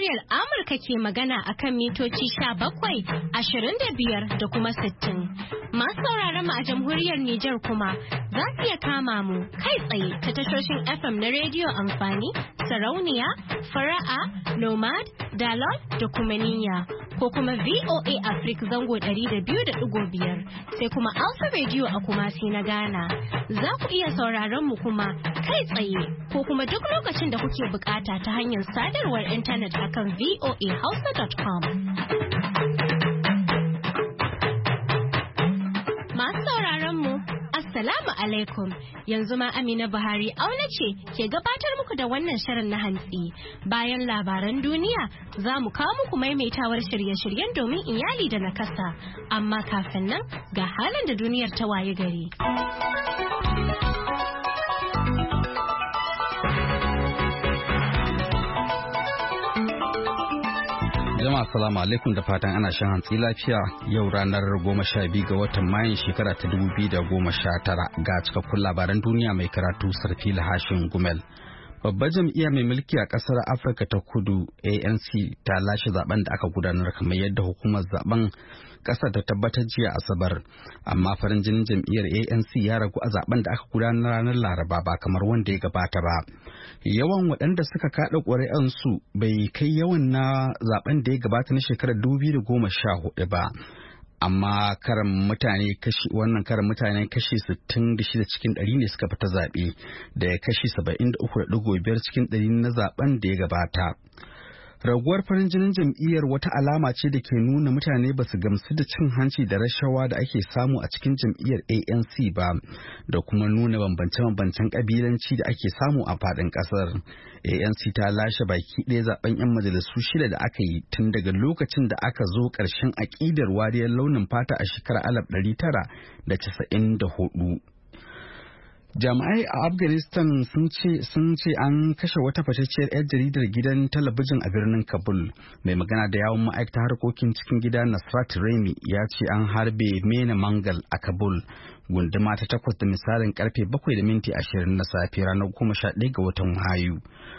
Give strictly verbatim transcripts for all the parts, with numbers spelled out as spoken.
muryar Amurka ke magana akan mitoci sha bakwai, ashirin da biyar da kuma sittin. Masu sauraron mu a jamhuriyar Nijar kuma za su iya kama mu kai tsaye ta tashoshin F M na rediyo amfani, sarauniya, fara'a, nomad, dalol da kuma niyya. Ko kuma V O A Africa zango ɗari da biyu da ɗigo biyar sai kuma Alpha Radio a Kumasi na Ghana. Za ku iya sauraron mu kuma kai tsaye ko kuma duk lokacin da kuke bukata ta hanyar sadarwar intanet akan v o a hausa dot com. Masu sauraron mu Assalamu alaikum, yanzu ma Amina Buhari auna ce ke gabatar muku da wannan shirin na hantsi. Bayan labaran duniya za mu kawo muku maimaitawar shirye-shiryen domin iyali da nakasa. Amma kafin nan ga halin da duniyar ta waye gari. Jama'a salamu alaikum da fatan ana shan hantsi lafiya yau ranar goma sha biyu ga watan Mayun shekara ta dubu biyu da goma sha tara ga cikakkun labaran duniya mai karatu Sarfila Hashin Gumel. Babbar jam'iyya mai mulki a kasar Afirka ta Kudu A N C ta lashe zaben da aka gudanar kamar yadda hukumar zaben kasar ta tabbatar jiya Asabar, amma farin jinin jam'iyyar A N C ya ragu a zaben da aka gudanar ranar Laraba ba kamar wanda ya gabata ba. Yawan waɗanda suka kaɗa ƙuri'ansu bai kai yawan na zaben da ya gabata na shekarar dubu biyu da goma sha hudu ba. Amma karan mutane kashi wannan karan mutane kashi sittin da shida cikin ɗari ne suka fita zaɓe da ya kashi saba'in da uku da ɗigo biyar cikin ɗari na zaben da ya gabata. Raguwar farin jinin jam'iyyar wata alama ce da ke nuna mutane ba su gamsu da cin hanci da rashawa da ake samu a cikin jam'iyyar A N C ba, da kuma nuna bambance-bambancen kabilanci da ake samu a faɗin ƙasar. A N C ta lashe baki ɗaya zaben 'yan majalisu shida da aka yi tun daga lokacin da aka zo ƙarshen aƙidar wariyar launin fata a shekarar alif ɗari tara da casa'in da hudu. Jami'ai a Afghanistan sun ce sun ce an kashe wata fatacciyar 'yar jaridar gidan talabijin a birnin Kabul. Mai magana da yawun ma'aikatar harkokin cikin gida Nasrat Remi ya ce an harbe Mena Mangal a Kabul, gunduma ta takwas da misalin karfe bakwai da minti ashirin na safe ranar goma sha ɗaya ga watan Mayu.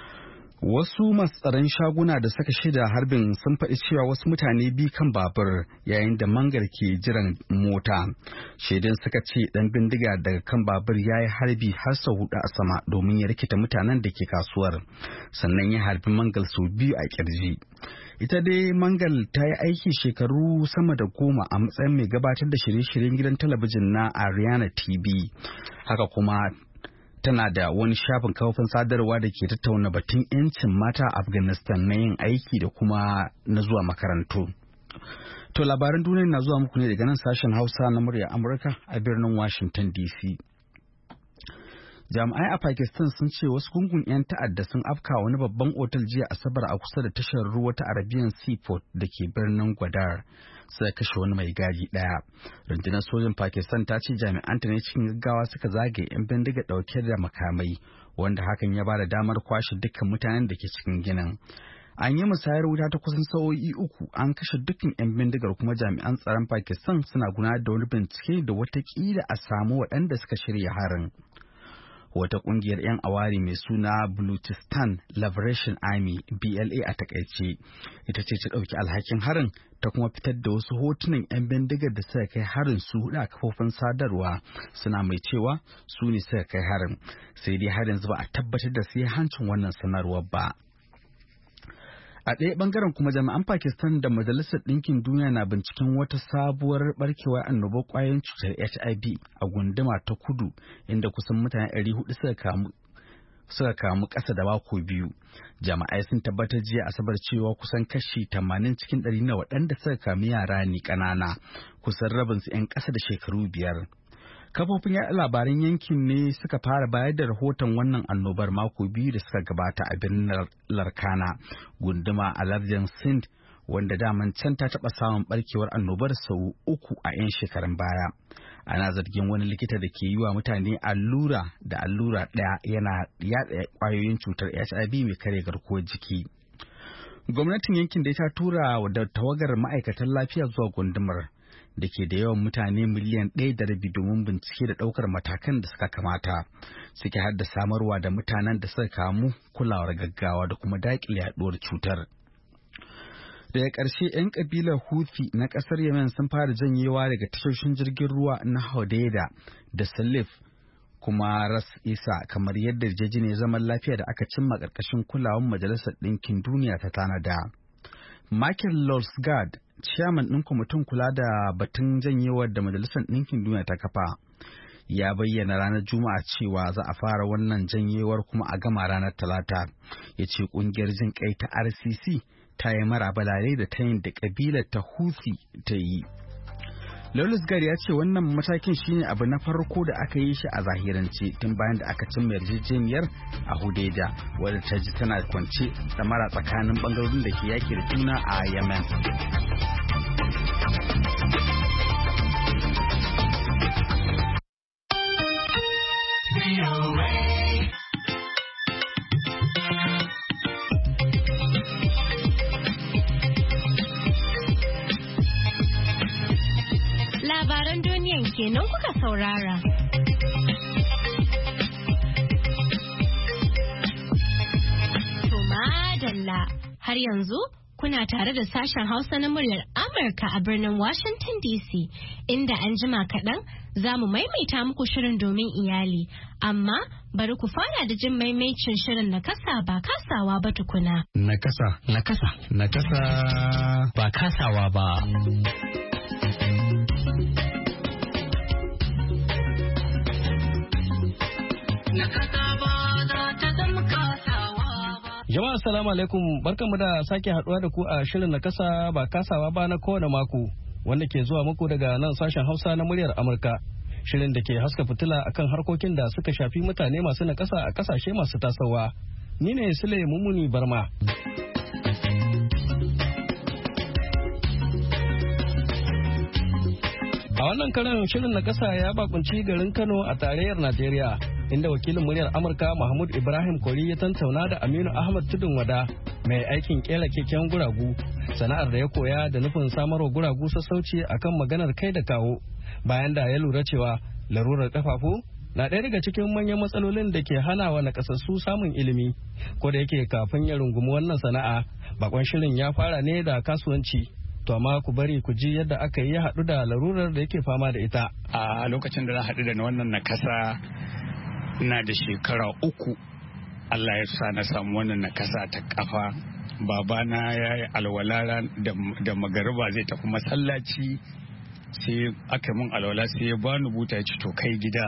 Wasu masu tsaron shaguna da suka shaida harbin sun faɗi cewa wasu mutane biyu kan babur yayin da Mangar ke jiran mota. Shaidun suka ce ɗan bindiga daga kan babur ya yi harbi har sau hudu a sama domin ya rikita mutanen da ke kasuwar, sannan ya harbi Mangal sau biyu a kirji. Ita dai Mangal ta yi aiki shekaru sama da goma a matsayin mai gabatar da shirye-shiryen gidan talabijin na Ariana T V. Haka kuma tana da wani shafin kafofin sadarwa da ke tattauna batun 'yancin mata a Afghanistan na yin aiki da kuma na zuwa makarantu. To labaran duniya na zuwa muku ne daga nan sashen Hausa na murya Amurka a birnin Washington D C. Jami'ai a Pakistan sun ce wasu gungun 'yan ta'adda sun afka wani babban otal jiya Asabar a kusa da tashar ruwa ta Arabian Seaport da ke birnin Gwadar, sai kashe wani mai gadi daya. Rundunar sojin Pakistan ta ce jami'anta ne cikin gaggawa suka zagaye 'yan bindiga dauke da makamai, wanda hakan ya bada damar kwashe dukkan mutanen da ke cikin ginin. An yi musayar wuta ta kusan sa'o'i uku, an kashe dukkan 'yan bindigar, kuma jami'an tsaron Pakistan suna gudanar da wani bincike da watakila a samu waɗanda suka shirya harin. Wata kungiyar 'yan awari mai suna Balochistan Liberation Army B L A a takaice ita ce ta ɗauki alhakin harin, ta kuma fitar da wasu hotunan 'yan bindigar da suka kai harin su hudu a kafofin sadarwa, suna mai cewa su ne suka kai harin, sai dai har yanzu ba a tabbatar da sai hancin wannan sanarwar ba. A ɗaya ɓangaren kuma jami'an Pakistan da Majalisar Ɗinkin Duniya na binciken wata sabuwar barkewar annobar ƙwayoyin cutar H I V a gunduma ta kudu, inda kusan mutane ɗari hudu suka kamu suka kamu ƙasa da mako biyu. Jami'ai sun tabbatar jiya Asabar cewa kusan kashi tamanin cikin ɗari na waɗanda suka kamu yara ne ƙanana, kusan rabin su 'yan ƙasa da shekaru biyar. Kafofin yaɗa labaran yankin ne suka fara bayar da rahoton wannan annobar mako biyu da suka gabata a birnin Larkana, gunduma a lardin Sindh, wanda daman can ta taɓa samun barkewar annobar sau uku a 'yan shekarun baya. Ana zargin wani likita da ke yi wa mutane allura da allura ɗaya yana yaɗa ƙwayoyin cutar H I V mai kare garkuwar jiki. Gwamnatin yankin da ta tura da tawagar ma'aikatan lafiya zuwa gundumar da ke da yawan mutane miliyan ɗaya da rabi domin bincike da ɗaukar matakan da suka kamata, suke har da samarwa da mutanen da suka kamu kulawar gaggawa da kuma daƙile yaɗuwar cutar. Daga ƙarshe 'yan ƙabilar Houthi na ƙasar Yemen sun fara janyewa daga tashoshin jirgin ruwa na Hodeida da Salif kuma Ras Isa kamar yadda yarjejeniyar zaman lafiya da aka cimma ƙarƙashin kulawar Majalisar Ɗinkin Duniya ta tanada. Michael Losgard, chairman ɗin kwamitin kula da batun janyewar da Majalisar Ɗinkin Duniya ta kafa, ya bayyana ranar Juma'a cewa za a fara wannan janyewar kuma a gama ranar Talata. Ya ce ƙungiyar jin kai ta R C C ta yi maraba da ta yin da ƙabilar ta Houthi ta yi. Losgard ya ce wannan matakin shine abu na farko da aka yi shi a zahirance tun bayan da aka cimma yarjejeniyar a Hodeida, wadda ta ji tana kwance mara tsakanin bangarorin da ke yaki da juna a Yemen. Labaran duniyan kenan kuka saurara. To madalla, har yanzu kuna tare da sashen Hausa na muryar Amurka a birnin Washington D C, inda an jima kaɗan za mu maimaita muku shirin domin iyali, amma bari ku fara da jin maimaicin shirin na kasa ba kasawa ba tukuna. Na kasa, na kasa, na kasa ba kasawa ba. Jama'a assalamu alaikum, barkanmu da sake haduwa da ku a shirin na kasa ba kasawa ba na kowane mako wanda ke zuwa muku daga nan sashen Hausa na muryar Amurka. Shirin da ke haska fitila akan harkokin da suka shafi mutane masu nakasa a kasashe masu tasowa. Ni ne Sule Mumuni Barma. A wannan karan shirin na kasa ya bakunci garin Kano a tarayyar Najeriya, inda wakilin muryar Amurka Mahmud Ibrahim Kori ya tantauna da Aminu Ahmad Tudun Wada, mai aikin kera keken guragu, sana'ar da ya koya da nufin samarwa guragu sassauci akan maganar kai da kawo, bayan da ya lura cewa larurar kafafu na ɗaya daga cikin manyan matsalolin da ke hana wa nakasassu samun ilimi. Ko da yake kafin ya rungumi wannan sana'a, bakon shirin ya fara ne da kasuwanci. To amma ku bari ku ji yadda aka yi ya haɗu da larurar da yake fama da ita. A lokacin da na haɗu da wannan nakasa, ina da shekara uku. Allah ya sa na samu wannan nakasa ta kafa. Babana ya yi alwala da magariba zai tafi masallaci, sai aka mun alwala sai ya bani buta ya ci to kai gida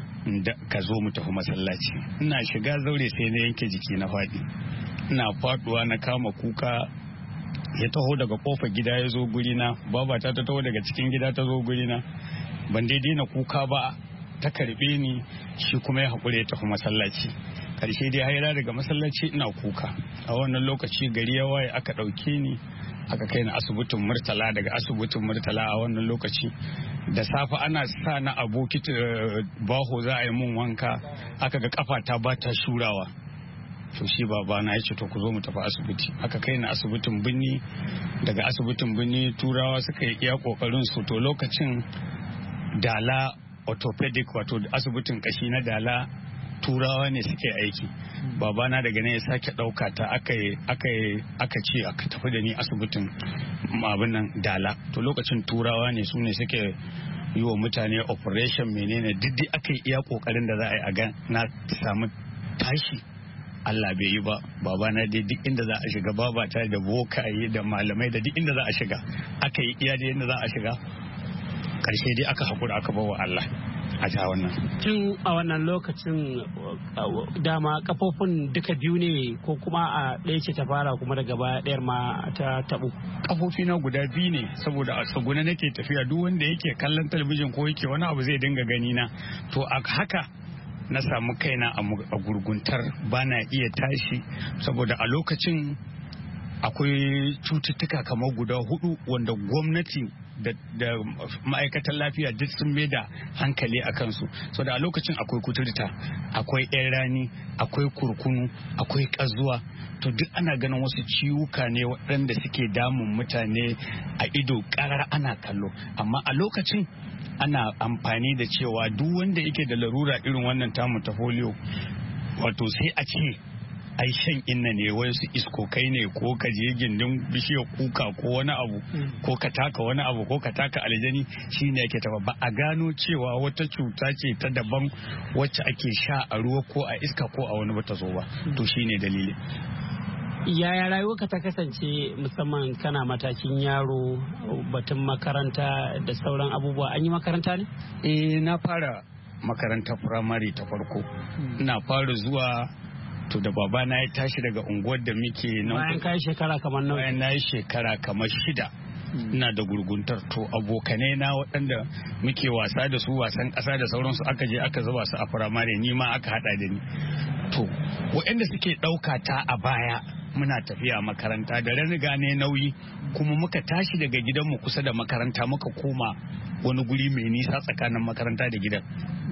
ka zo mu tafi masallaci. Ina shiga zaure sai na yanke jiki na faɗi. Ina faɗuwa na kama kuka, ya taho daga kofar gida ya zo gurina, babata ta taho daga cikin gida ta zo gurina, ban daidai na kuka ba, ta karbe ni, shi kuma ya haƙura ya tafi masallaci. Karshe dai haira daga masallaci ina kuka. A wannan lokaci gari ya waye aka ɗauke ni aka kai ni asibitin Murtala. Daga asibitin Murtala a wannan lokaci da safe ana sa na a bokiti baho za a yi mun wanka, aka ga kafa ta ba ta shurawa. To shi babana ya ce to ku zo mu tafi asibiti. Aka kai ni asibitin Binni. Daga asibitin Binni turawa suka yi iya kokarin su, to lokacin Dala orthopedic wato asibitin kashi na Dala turawa ne suke aiki. Babana daga nan ya sake ɗauka ta aka aka ce aka tafi da ni asibitin abin nan Dala. To lokacin turawa ne su ne suke yi wa mutane operation menene diddi aka yi iya kokarin da za a yi a ga na samu tashi. Allah bai yi ba. Babana dai duk inda za a shiga, babata da bokaye da malamai da duk inda za a shiga aka yi iya da yadda za a shiga. Karshe dai aka haƙura aka bawa Allah a ta wannan. Tun a wannan lokacin dama kafofin duka biyu ne ko kuma a ɗaya ce ta fara kuma daga baya ɗayar ma ta taɓu? Kafofi na guda biyu ne, saboda a tsaguna nake tafiya, duk wanda yake kallon talabijin ko yake wani abu zai dinga gani na. To a haka na samu kaina a gurguntar, bana iya tashi, saboda a lokacin akwai cututtuka kamar guda hudu wanda gwamnati da, da ma'aikatan lafiya duk sun mai da hankali a kansu. So da a lokacin akwai kuturta, akwai yan rani, akwai kurkunu, akwai kazuwa. To duk ana ganin wasu ciwuka ne waɗanda suke damun mutane a ido ƙarar ana kallo. Amma a lokacin ana amfani da cewa duk wanda yake da larura irin wannan tamu ta polio, wato sai a ce ai shan inna ne wai su iskokai ne ko ka je gindin bishiyar kuka ko wani abu ko ka taka wani abu ko ka taka aljani shine yake tafa ba a gano cewa wata cuta ce ta daban wacce ake sha a ruwa ko a iska ko a wani bata zo ba to shine dalili. Yaya rayuwarka ta kasance musamman kana matakin yaro batun makaranta da sauran abubuwa an yi makaranta ne? Eh na fara makarantar firamare ta farko ina fara zuwa to da babana ya tashi daga unguwar da muke nan bayan kai shekara kamar nawa? Bayan na yi shekara kamar shida ina da gurguntar to abokanai na waɗanda muke wasa da su wasan ƙasa da sauransu aka je aka zuba su a firamare ni ma aka haɗa da ni to waɗanda suke ɗauka ta a baya muna tafiya makaranta da raniga ne nauyi kuma muka tashi daga gidanmu kusa da makaranta muka koma wani guri mai nisa tsakanin makaranta da gidan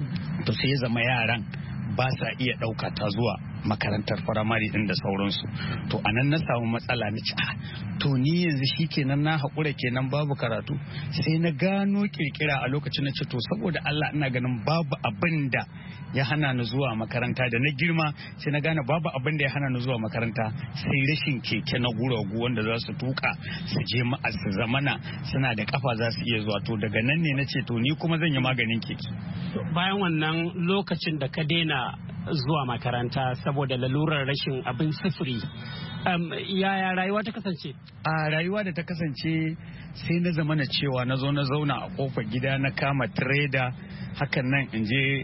to sai ya zama yaran ba sa iya ɗauka ta zuwa makarantar firamare din da sauransu to anan na samu matsala na ci to ni yanzu shi kenan na haƙura kenan babu karatu sai na gano kirkira a lokacin na ce to saboda Allah ina ganin babu abin da ya hana ni zuwa makaranta da na girma sai na gane babu abin da ya hana ni zuwa makaranta sai rashin keke na guragu wanda za su tuka su je su zamana suna da kafa za su iya zuwa to daga nan ne na ce to ni kuma zan yi maganin keke. Bayan wannan lokacin da ka daina zuwa makaranta saboda lalurar rashin abin sufuri um, yaya rayuwa ta kasance? A rayuwa da ta kasance sai na zama na cewa na zo na zauna a kofar gida na kama trader hakan nan in je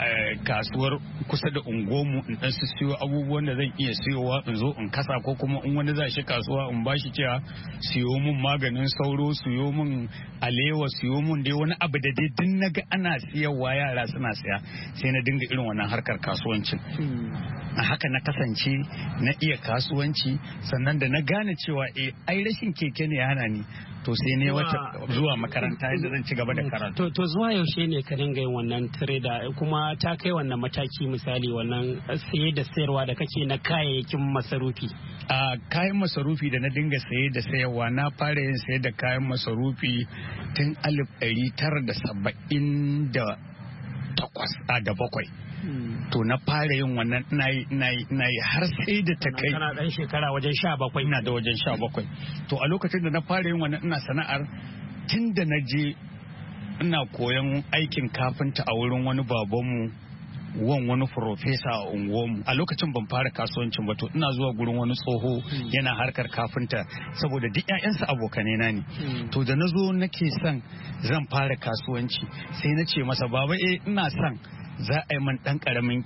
kasuwar kusa da unguwarmu in dan siyo abubuwan da zan iya siyowa in zo in kasa ko kuma in wani za shi kasuwa in bashi cewa siyo mun maganin sauro siyo mun alewa siyo mun dai wani abu da dai din naga ana siyarwa yara suna siya sai na dinga irin wannan harkar kasuwancin a haka na kasance na iya kasuwanci sannan da na gane cewa eh ai rashin keke ne ya hana ni to sai ne wata zuwa makaranta yadda zan ci gaba da karatu. To zuwa yaushe ne ka dinga yin wannan trader kuma ta kai wannan mataki misali wannan saye da sayarwa da kake na kayayyakin masarufi? A kayan masarufi da na dinga saye da sayarwa na fara yin saye da kayan masarufi tun alif ɗari tara da saba'in da takwas a da bakwai. To na fara yin wannan ina yi ina yi ina yi har sai da ta kai kana dan shekara wajen sha bakwai ina da wajen sha bakwai to a lokacin da na fara yin wannan ina sana'ar tun da na je ina koyon aikin kafinta a wurin wani babanmu wan wani profesa a unguwarmu a lokacin ban fara kasuwancin ba to ina zuwa gurin wani tsoho yana harkar kafinta saboda duk ƴaƴansa abokanai na ne to da na zo nake son zan fara kasuwanci sai na ce masa baba eh ina son za a yi man ɗan ƙaramin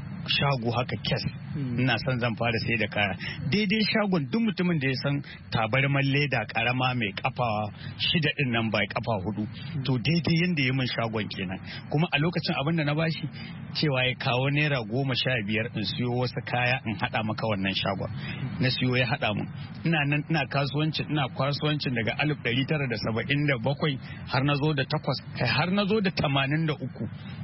shago haka kes ina son zan fara sai da kaya daidai shagon duk mutumin da ya san tabarman leda karama mai kafa shida din nan bai kafa hudu to daidai yanda ya min shagon kenan kuma a lokacin abin da na bashi cewa ya kawo naira goma sha biyar in siyo wasu kaya in hada maka wannan shagon na siyo ya hada mun ina nan ina kasuwancin ina kasuwancin daga alif ɗari tara da saba'in da bakwai har na zo da takwas kai har na zo da tamanin da uku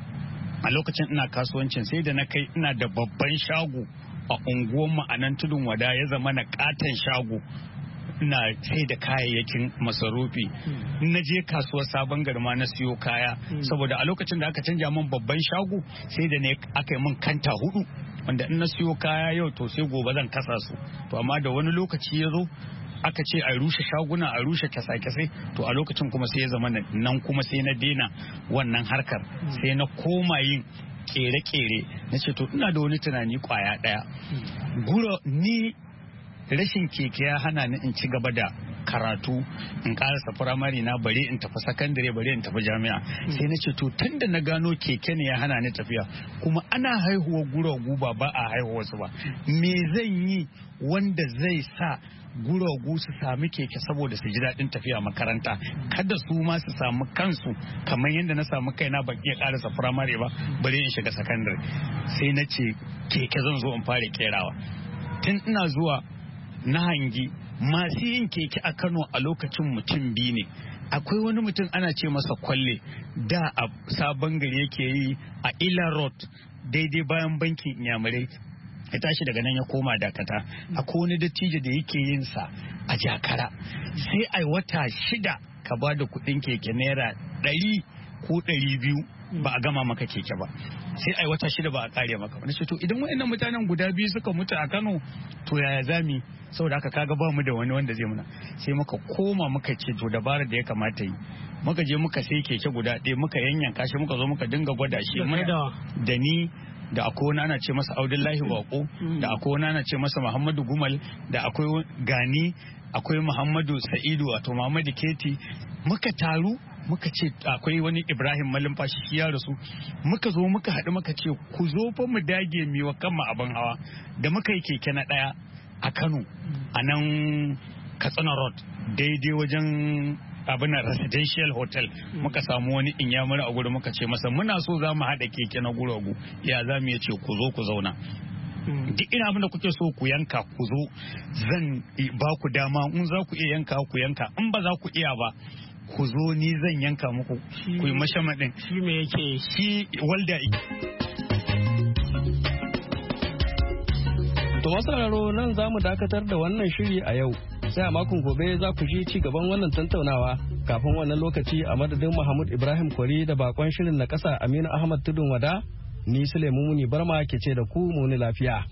a lokacin ina kasuwancin sai da na kai ina da babban shago a unguwarmu a nan tudun wada ya zama na katon shago ina sai da kayayyakin masarufi na je kasuwar sabon garma na siyo kaya saboda a lokacin da aka canja min babban shago sai da ne aka yi min kanta hudu wanda in na siyo kaya yau to sai gobe zan kasa su to amma da wani lokaci ya zo aka ce a rushe shaguna a rushe kyasa-kyasai to a lokacin kuma sai ya zama nan kuma sai na daina wannan harkar sai na koma yin kere-kere na ce to ina da wani tunani kwaya daya gura ni rashin keke ya hana ni in ci gaba da karatu in karasa firamare na bare in tafi sakandare bare in tafi jami'a sai na ce to tunda na gano keke ne ya hana ni tafiya kuma ana haihuwa guragu ba ba a haihuwa su ba me zan yi wanda zai sa guragu su sami keke saboda su ji daɗin tafiya makaranta kada su ma su samu kansu kamar yadda na samu kaina ban iya karasa firamare ba bare in shiga sakandare sai na ce keke zan zo in fara kerawa tun ina zuwa na hangi masu yin keke a Kano a lokacin mutum biyu ne akwai wani mutum ana ce masa kwalle da a sabon gari yake yi a Ila Road daidai bayan bankin Inyamurai ya tashi daga nan ya koma Dakata akwai wani dattijo da yake yin sa a Jakara sai ai wata shida ka ba da kuɗin keke naira ɗari ko ɗari biyu ba a gama maka keke ba, sai ai wata shida ba a kare maka ba. Na ce to idan waɗannan mutanen guda biyu suka mutu a Kano to yaya zami, saboda haka kaga ba mu da wani wanda zai muna. Sai muka koma muka ce to dabarar da ya kamata yi, muka je muka sai keke guda ɗaya muka yanyanka shi, muka zo muka dinga gwada shi da ni da akwai wani ana ce masa Audullahi Bako, da akwai wani ana ce masa Muhammadu Gumal, da akwai Gani, akwai Muhammadu Sa'idu wato Muhammadu Keti. Muka taru muka ce akwai wani Ibrahim Malumfashi shi ya rasu, muka zo muka haɗu muka ce ku zo fa mu dage mi wa kanmu abin hawa. Da muka yi keke na ɗaya a Kano a nan Katsina Road daidai wajen abin residential hotel, muka samu wani inyamuri a gudu muka ce masa muna so za mu haɗa keke na guragu, ya za mu ce ku zo ku zauna, duk ina abin da kuke so ku yanka ku zo, zan ba ku dama, in za ku iya yanka ku yanka, in ba za ku iya ba ku zo ni zan yanka muku ku yi mashamaɗin. Shi me yake? Shi walda. To masararo nan za mu dakatar da wannan shiri a yau, sai a makon gobe za ku ji ci gaban wannan tattaunawa. Kafin wannan lokaci a madadin Mahmud Ibrahim Kwari da bakon shirin na kasa Aminu Ahmad Tudun Wada, ni Sulaimu Muni Barma ke ce da ku muni lafiya.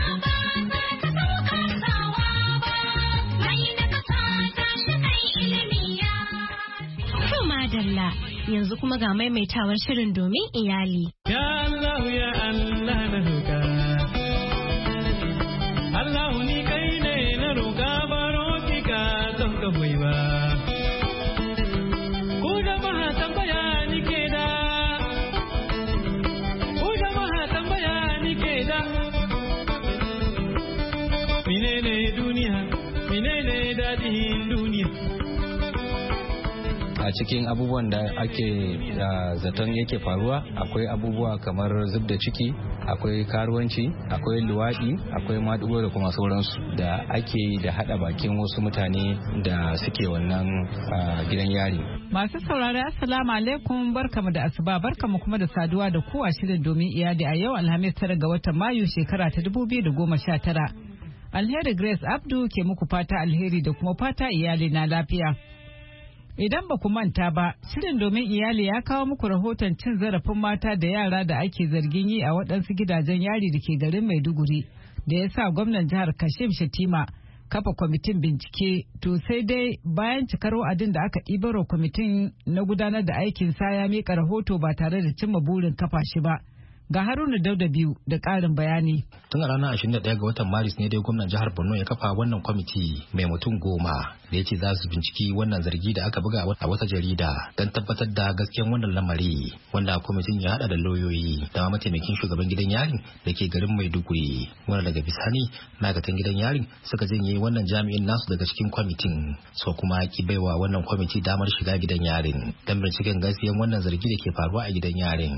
Madalla yanzu kuma ga maimaitawar shirin domin iyali. Ya Allah ya Allah na roƙa. Allah ni kai ne na roƙa baro ki ka don ka hoyi ba. Ku jama'a tambaya ni ke da. Ku jama'a tambaya ni ke da. Menene duniya? Menene dadin duniya? A cikin abubuwan da ake zaton yake faruwa akwai abubuwa kamar zub da ciki, akwai karuwanci, akwai luwaɗi, akwai maɗigo da kuma sauransu da ake yi da haɗa bakin wasu mutane da suke wannan gidan yari. Masu saurari assalamu alaikum, barkamu da asuba, barkamu kuma da saduwa da kowa shirin domin iyali a yau Alhamis tara ga watan Mayu shekara ta dubu biyu da goma sha tara. Alheri Grace Abdu ke muku fata alheri da kuma fata iyali na lafiya. Idan ba ku manta ba, shirin domin iyali ya kawo muku rahoton cin zarafin mata da yara da ake zargin yi a waɗansu gidajen yari da ke garin Maiduguri, da ya sa gwamnan jihar Kashim Shettima kafa kwamitin bincike. To sai dai bayan cikar wa'adin da aka ɗibarwa kwamitin na gudanar da aikin sa ya miƙa rahoto ba tare da cimma burin kafa shi ba. Ga Haruna Dauda biyu da ƙarin bayani. Tun a ranar ashirin da ɗaya ga watan Maris ne dai gwamnan jihar Borno ya kafa wannan kwamiti mai mutum goma da ya ce za su binciki wannan zargi da aka buga a wata jarida don tabbatar da gaskiyan wannan lamari, wanda kwamitin ya haɗa da lauyoyi da mataimakin shugaban gidan yarin da ke garin Maiduguri, wanda daga bisani ma'aikatan gidan yarin suka janye wannan jami'in nasu daga cikin kwamitin, so kuma ki baiwa wannan kwamiti damar shiga gidan yarin don binciken gaskiyan wannan zargi da ke faruwa a gidan yarin.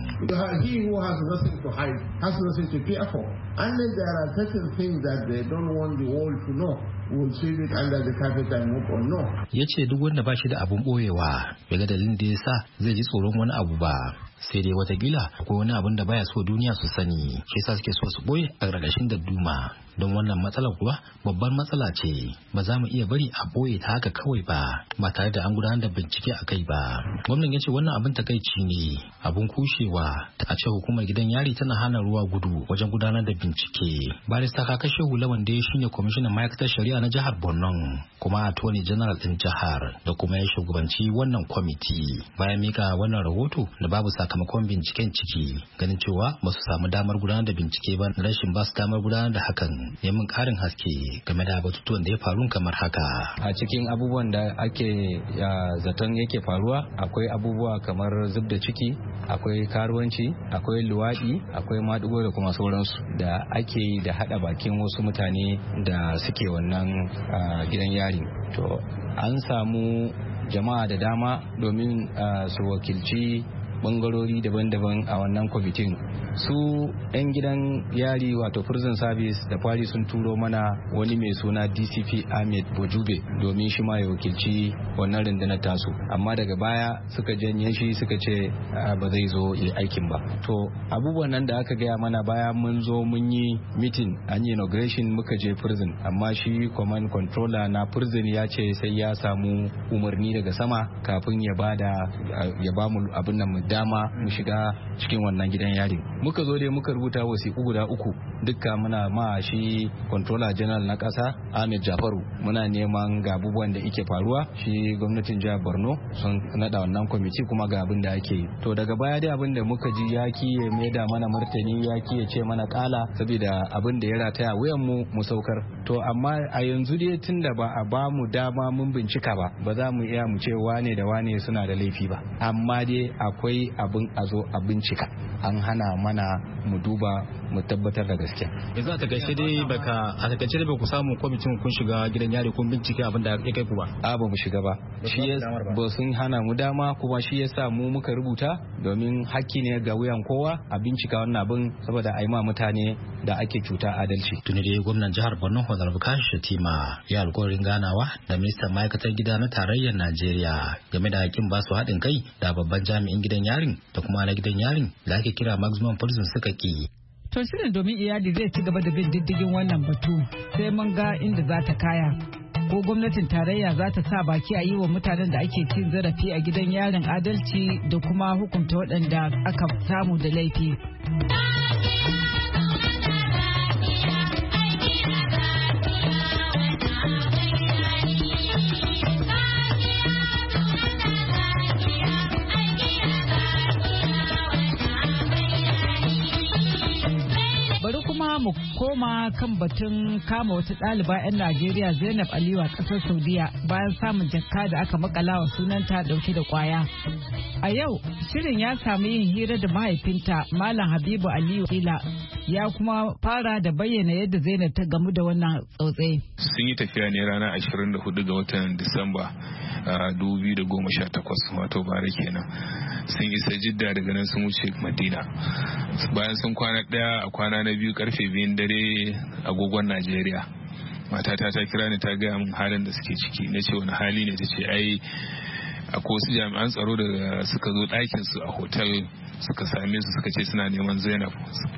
Nothing to hide, has nothing to fear for. Unless there are certain things that they don't want the world to know, will sweep it under the carpet and move on. No. Ya ce duk wanda ba shi da abun boyewa, bai ga dalilin da ya sa zai ji tsoron wani abu ba. Sai dai watakila akwai wani abun da baya so duniya su sani, shi yasa suke so su boye a ƙarƙashin dadduma. Don wannan matsalar kuwa babbar matsala ce, ba za mu iya bari a boye ta haka kawai ba, ba tare da an gudanar da bincike a kai ba. Gwamnan ya ce wannan abin takaici ne, abun kushewa a ce hukumar gidan yari tana hana ruwa gudu wajen gudanar da bincike. Barista Kaka Shehu Lawan da ya shine kwamishinan ma'aikatar shari'a na jihar Borno, kuma attorney general din jihar, da kuma ya shugabanci wannan kwamiti. Bayan mika wannan rahoto da babu sakamakon binciken ciki, ganin cewa ba su samu damar gudanar da bincike ba, rashin ba su damar gudanar da hakan ya min karin haske game da batutuwan da ya faru kamar haka. A cikin abubuwan da ake zaton yake faruwa akwai abubuwa kamar zub da ciki, akwai karuwanci, akwai luwaɗi, akwai maɗigo da kuma sauransu da ake yi da haɗa bakin wasu mutane da suke wannan gidan yari. To an samu jama'a da dama domin su wakilci bangarori daban-daban a wannan kwamitin. Su 'yan gidan yari wato prison service da fari sun turo mana wani mai suna D C P Ahmed Bojube domin shi ma ya wakilci wannan rundunar tasu, amma daga baya suka janye shi suka ce ba zai zo yi aikin ba. To abubuwan nan da aka gaya mana baya mun zo mun yi meeting an yi inauguration muka je prison, amma shi command controller na prison ya ce sai ya samu umarni daga sama kafin ya bada ya bamu abin nan mu dama mu shiga cikin wannan gidan yari. Muka zo dai muka rubuta wasiƙu guda uku dukka muna ma shi controller general na ƙasa Ahmed Jafaru muna neman ga abubuwan da yake faruwa. Shi gwamnatin jihar Borno sun nada wannan kwamiti kuma ga abin da ake yi. To daga baya dai abin da muka ji ya kiye mai da mana martani ya kiye ce mana kala saboda abin da ya rataya wuyan mu mu saukar. To amma a yanzu dai tunda ba a ba mu dama mun bincika ba ba za mu iya mu ce wane da wane suna da laifi ba, amma dai akwai abin a zo a bincika. An hana mana mu duba mu tabbatar da gaskiya. Yanzu a takaice dai baka a takaice dai ba ku samu kwamitin kun shiga gidan yari kun bincike abin da ya kai ku ba? A ba mu shiga ba. Shi ya ba sun hana mu dama kuma shi yasa mu muka rubuta domin hakki ne ga wuyan kowa a bincika wannan abin saboda a yi ma mutane da ake cuta adalci. Tuni dai gwamnan jihar Borno Honorable Kashi Shatima ya alƙawarin ganawa da ministan ma'aikatar gida na tarayyar Najeriya game da hakkin ba su haɗin kai da babban jami'in gidan yarin da kuma na gidan yarin da ake kira maximum prison suka ki. To shirin domin iyali zai ci gaba da bin diddigin wannan batu sai mun ga inda za ta kaya. Ko gwamnatin tarayya za ta sa baki a yi wa mutanen da ake cin zarafi a gidan yarin adalci da kuma hukunta waɗanda aka samu da laifi. mu koma kan batun kama wata ɗaliba 'yan Najeriya Zainab Aliyu a ƙasar Saudiya bayan samun jakka da aka makala wa sunanta dauke da kwaya. A yau shirin ya samu yin hira da mahaifinta Malam Habibu Aliyu Kila ya kuma fara da bayyana yadda Zainab ta gamu da wannan tsautsayi. Sun yi tafiya ne ranar ashirin da hudu ga watan Disamba dubu biyu da goma sha takwas wato bare kenan. Sun isa Jidda daga nan sun wuce Madina. Bayan sun kwana ɗaya a kwana na biyu karfe biyun dare agogon Najeriya. Matata ta kira ni ta gaya min halin da suke ciki. Na ce wani hali ne, ta ce ai akwai wasu jami'an tsaro da suka zo ɗakin su a hotel suka same su suka ce suna neman Zainab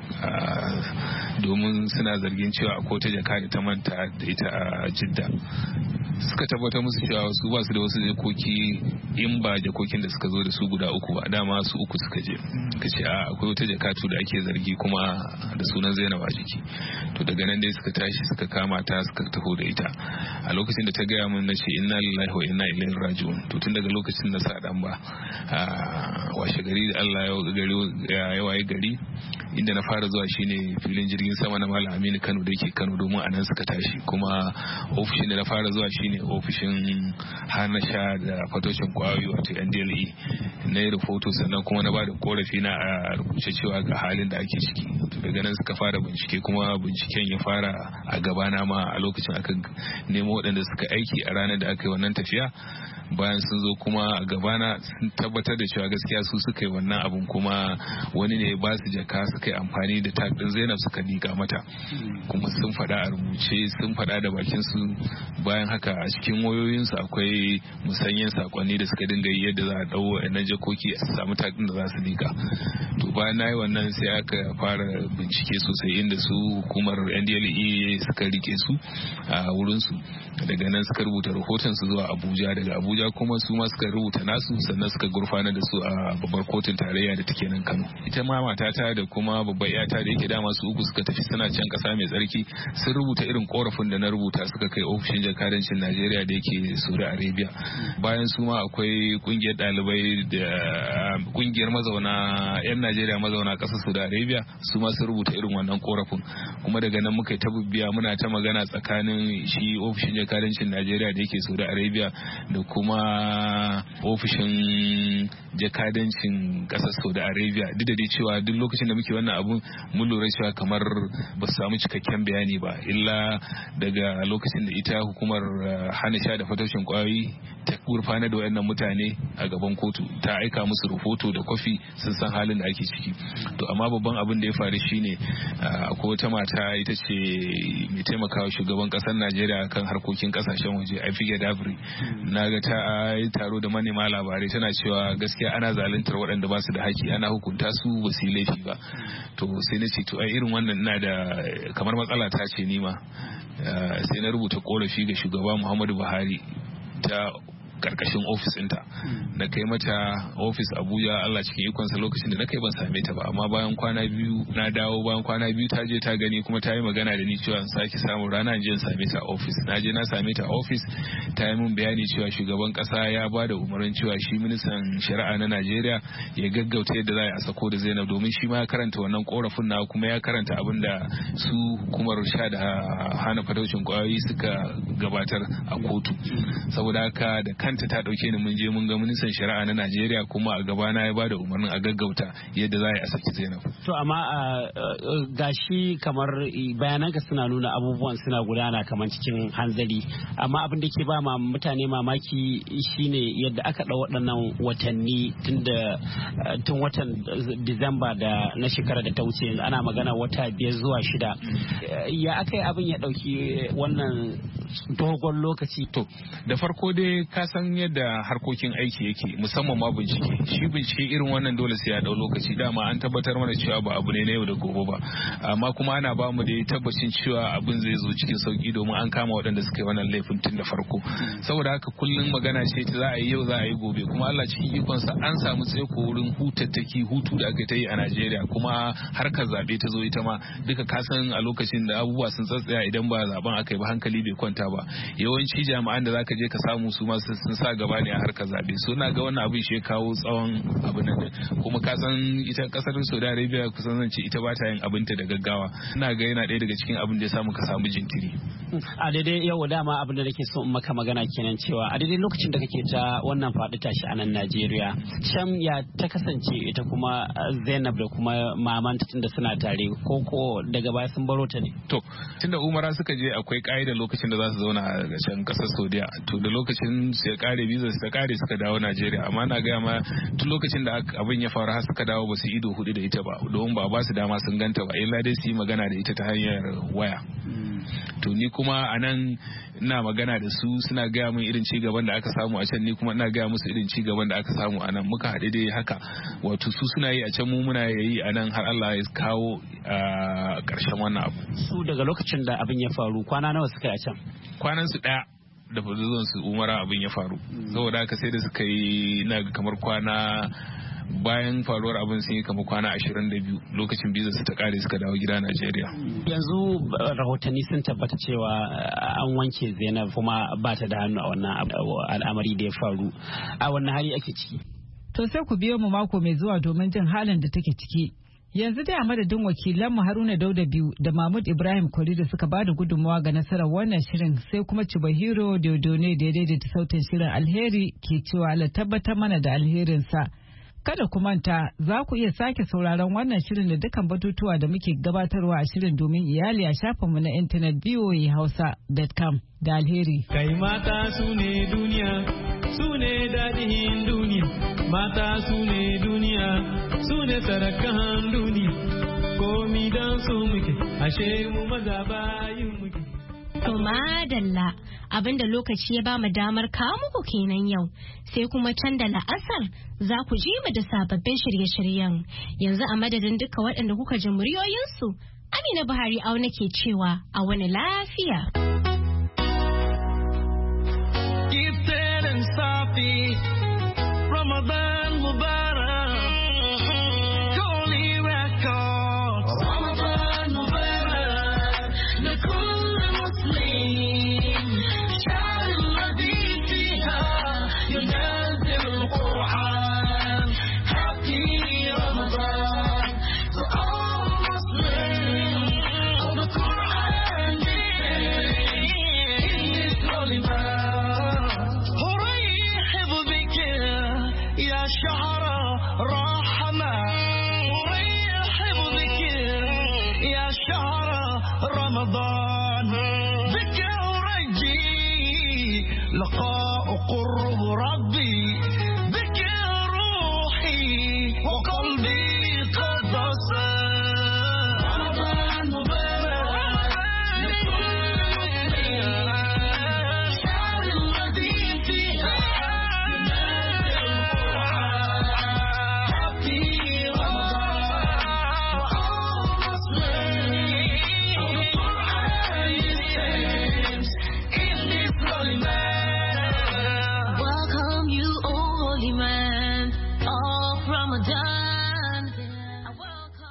domin suna zargin cewa akwai ta jaka da ta manta da ita a Jidda. Suka tabbatar musu cewa su ba su da wasu jakoki in ba jakokin da suka zo da su guda uku ba, dama su uku suka je. Ka ce a akwai wata jakatu da ake zargi kuma da sunan Zainab a jiki. To daga nan dai suka tashi suka kama ta suka taho da ita. A lokacin da ta gaya min na ce inna lillahi wa inna ilaihi raji'un. To tun daga lokacin na sa dan ba washe gari da Allah ya waye gari inda na fara zuwa shine filin jirgin sama na Malam Aminu Kano da yake Kano domin a nan suka tashi. Kuma ofishin da na fara zuwa shine ofishin hana sha da fatocin kwayoyi wato N D L E. Na yi rahoto sannan kuma na ba da korafi na a rubuce cewa ga halin da ake ciki. To daga nan suka fara bincike kuma binciken ya fara a gabana ma a lokacin aka nemo waɗanda suka aiki a ranar da aka yi wannan tafiya. Bayan sun zo kuma a gabana sun tabbatar da cewa gaskiya su suka yi wannan abun kuma wani ne ba su jaka suka yi amfani da tag din Zainab suka liƙa mata kuma sun faɗa a rubuce sun faɗa da bakin su. Bayan haka a cikin wayoyin su akwai musanyen sakonni da suka dinga yi yadda za a dawo na jakoki a samu tag din da za su liƙa. To bayan nayi wannan sai aka fara bincike sosai inda su hukumar N D L E suka rike su a wurin su. Daga nan suka rubuta rahoton su zuwa Abuja, daga Abuja kuma su ma suka rubuta nasu sannan suka gurfana da su a babbar kotun tarayya da take nan Kano. Ita ma matata da kuma babbar yata da yake dama su uku suka tafi suna can kasa mai tsarki sun rubuta irin korafin da na rubuta suka kai ofishin jakadancin Najeriya da yake Saudi Arabia. Bayan su ma akwai kungiyar dalibai da kungiyar mazauna yan Najeriya mazauna kasar Saudi Arabia su ma sun rubuta irin wannan korafin. Kuma daga nan muka ta bibbiya muna ta magana tsakanin shi ofishin jakadancin Najeriya da yake Saudi Arabia da kuma ofishin jakadancin kasar Saudi Arabia. Duk da dai cewa duk lokacin da muke wannan abun mun lura cewa kamar ba su samu cikakken bayani ba, illa daga lokacin da ita hukumar hana sha da fatoshin kwayoyi ta gurfana da wayannan mutane a gaban kotu ta aika musu rahoto da kwafi sun san halin da ake ciki. To amma babban abin da ya faru shine akwai wata mata ita ce mai taimakawa shugaban kasar Najeriya kan harkokin kasashen waje Afiya Dabri. Na ga ta yi taro da manema labarai tana cewa gaskiya ana zaluntar waɗanda ba su da haƙƙi, ana hukunta su ba su yi laifi ba. To sai na ce to ai irin wannan ina da kamar matsala ta ce nima sai na rubuta korafi ga shugaba Muhammadu Buhari ta karkashin ofis ɗinta na kai mata ofis Abuja. Allah cikin ikonsa lokacin da na kai ban same ta ba, amma bayan kwana biyu na dawo, bayan kwana biyu ta je ta gani kuma ta yi magana da ni cewa in sake samun rana in je in same ta ofis. Na je na same ta ofis, ta yi min bayani cewa shugaban kasa ya ba da umarnin cewa shi ministan shari'a na Najeriya ya gaggauta yadda za a sako da Zainab, domin shi ma ya karanta wannan korafin na kuma ya karanta abin da su hukumar sha da hana fataucin kwayoyi suka gabatar a kotu. Saboda haka da kanta ta dauke ni mun je mun ga ministan shari'a na Najeriya kuma a gabana ya ba da umarnin a gaggauta yadda za a saki Zainab. To amma gashi kamar bayananka suna nuna abubuwan suna gudana kamar cikin hanzari, amma abin da ke ba ma mutane mamaki shine yadda aka ɗau waɗannan watanni tun da tun watan Disamba da na shekara da ta wuce, ana magana wata biyar zuwa shida. Ya aka yi abin ya ɗauki wannan dogon lokaci? To da farko dai ka san yadda harkokin aiki yake, musamman ma bincike. Shi bincike irin wannan dole sai ya ɗau lokaci. Dama an tabbatar mana cewa ba abu ne na yau da gobe ba, amma kuma ana ba mu da tabbacin cewa abin zai zo cikin sauki domin an kama waɗanda suka yi wannan laifin tun da farko. Saboda haka kullum magana ce ta za a yi yau za a yi gobe, kuma Allah cikin ikonsa an samu tsaiko wurin hutattaki hutu da aka ta yi a Najeriya, kuma harkar zaɓe ta zo ita ma duka kasan a lokacin da abubuwa sun tsatsaya idan ba zaben aka yi ba hankali bai kwanta ba. Yawanci jami'an da zaka je ka samu su ma sun sa gaba ne a harkar zaɓe. So na ga wannan abin shi ya kawo tsawon abin nan, kuma kasan ita kasar Saudi Arabia kusan zan ce ita ba ta yin abinta da gaggawa. Ina ga yana ɗaya daga cikin abin da ya samu ka samu jinkiri. A daidai yau dama abin da nake so in maka magana kenan cewa a daidai lokacin da kake ta wannan faɗi tashi a nan Najeriya, Sham ya ta kasance ita kuma Zainab da kuma mamanta tunda suna tare, ko ko daga baya sun baro ta ne? To tunda Umara suka je akwai ƙa'idar lokacin da za su zauna a can ƙasar Saudiya, to da lokacin su ya kare visa su ta kare suka dawo Najeriya, amma na gaya ma tun lokacin da abin ya faru har suka dawo ba su ido hudu da ita ba, domin ba ba su dama sun ganta ba, illa dai su yi magana da ita ta hanyar waya. To ni kuma a nan ina magana da su, suna gaya min irin ci gaban da aka samu a can, ni kuma ina gaya musu irin ci gaban da aka samu a nan. Muka haɗe dai haka, wato su suna yi a can mu muna yi a nan har Allah ya kawo a ƙarshen wannan abu. Su daga lokacin da abin ya faru kwana nawa suka yi a can? Kwanan su ɗaya da zuwan su Umara abin ya faru, saboda haka sai da suka yi na kamar kwana bayan faruwar abin sun yi kama kwana ashirin da biyu lokacin bizar su ta kare suka dawo gida Najeriya. Yanzu rahotanni sun tabbata cewa an wanke Zainab kuma ba ta da hannu a wannan al'amari da ya faru. A wannan hali ake ciki? To sai ku biyo mu mako mai zuwa domin jin halin da take ciki. Yanzu dai a madadin wakilanmu Haruna Dauda biyu da Mahmud Ibrahim Kwari da suka bada gudunmawa ga nasarar wannan shirin, sai kuma Chibahiro Dodone da ya daidaita sautin shirin. Alheri ke cewa Allah tabbatar mana da alherinsa. Kada ku manta, za ku iya sake sauraron wannan shirin da dukkan batutuwa da muke gabatarwa a shirin domin iyali a shafinmu na intanet v o a hausa dot com da alheri. Kai mata su ne duniya, su ne daɗin duniya, mata su ne duniya, su ne sarakan duniya, komi don su muke, ashe mu maza bayin muke. To madalla, abinda lokaci ya ba mu damar kawo muku kenan yau, sai kuma can da la'asar za ku ji mu da sababbin shirye-shiryen. Yanzu a madadin duka waɗanda kuka ji muryoyinsu, Amina Buhari auna ke cewa a wani lafiya. Ramadan Mubarak, Koli Records. Ramadan Mubarak, لكل مسلم. شهر الذي فيها ينزل القرآن. Happy Ramadan to all Muslims. Oh, the Quran in this holy month. أرحب بك يا شهر رحمة، أرحب بك يا شهر رمضان.